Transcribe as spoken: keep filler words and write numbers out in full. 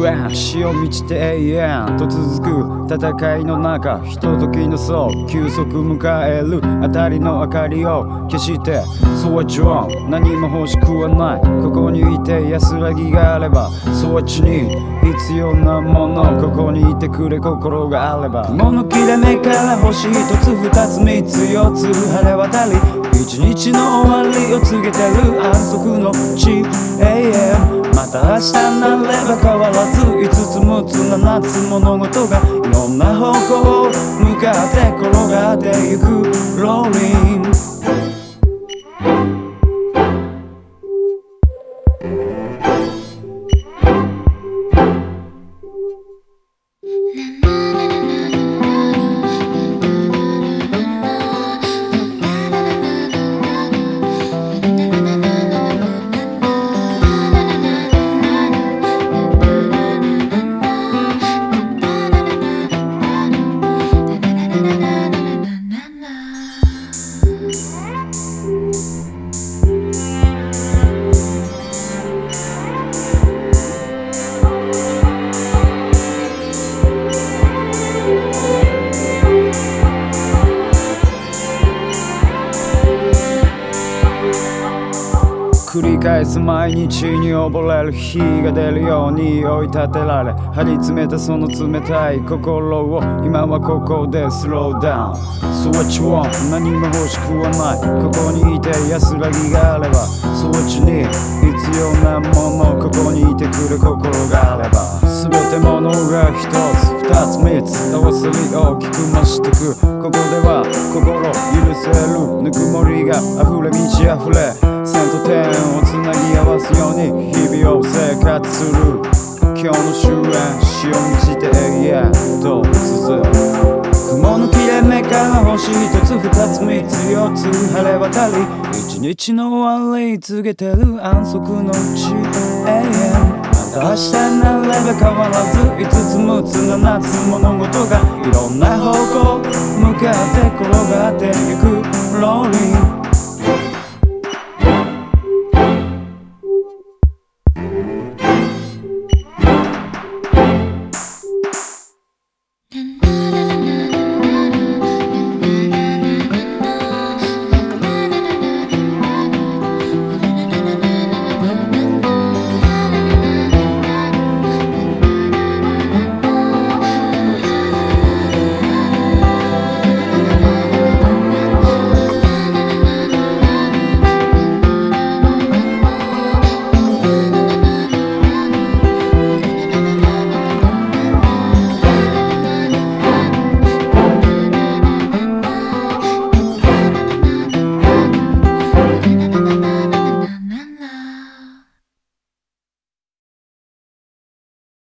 終焉、死を満ちて永遠と続く戦いの中、ひとときのそう休息迎えるあたりの明かりを消して、そうはジョン何も欲しくはない。ここにいて安らぎがあれば、そっちに必要なもの、ここにいてくれ心があれば。雲の切れ目から星一つ二つ三つ四つ晴れ渡り、一日の終わりを告げてる安息の地永遠。また明日なれば変わらず五つ六つ七つ物事がいろんな方向向かって転がってゆくローリング。繰り返す毎日に溺れる日が出るように追い立てられ、張り詰めたその冷たい心を今はここでスローダウン。スイッチオン何も欲しくはない。ここにいて安らぎがあれば、スイッチに必要なもの、ここにいてくれ心があれば。全てものが一つ二つ三つ合わせり大きく増してく。ここでは心許せるぬくもりが溢れ満ち溢れ、線と点をつなぎ合わすように日々を生活する。今日の終焉、死を満ちて永遠と続く。雲の切れ目から星一つ二つ三つ四つ晴れ渡り、一日の終わり告げてる安息の地永遠。また明日なれば変わらず五つ六つ七つ物事がいろんな方向向かって転がってゆくローリング。